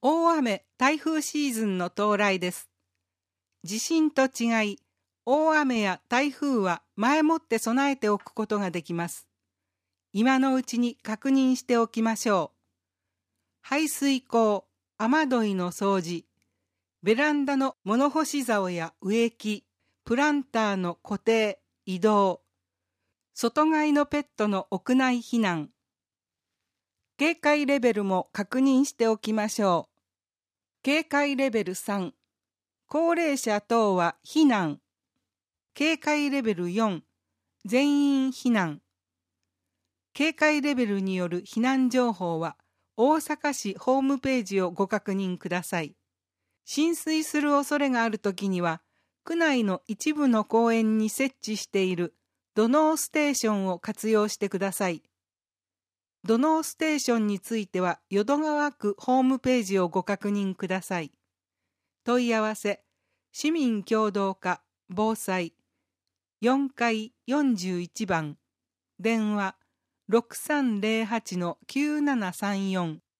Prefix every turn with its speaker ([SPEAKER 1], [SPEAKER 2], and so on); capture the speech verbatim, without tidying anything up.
[SPEAKER 1] 大雨・台風シーズンの到来です。地震と違い、大雨や台風は前もって備えておくことができます。今のうちに確認しておきましょう。排水溝、雨どいの掃除、ベランダの物干し竿や植木、プランターの固定、移動、外飼いのペットの屋内避難、警戒レベルも確認しておきましょう。警戒レベルさん、高齢者等は避難。警戒レベルよん、全員避難。警戒レベルによる避難情報は、大阪市ホームページをご確認ください。浸水する恐れがあるときには、区内の一部の公園に設置している土のうステーションを活用してください。土のうステーションについては、淀川区ホームページをご確認ください。問い合わせ、市民協働課防災よんかいよんじゅういちばん、電話 ろくさんゼロはちのきゅうななさんよん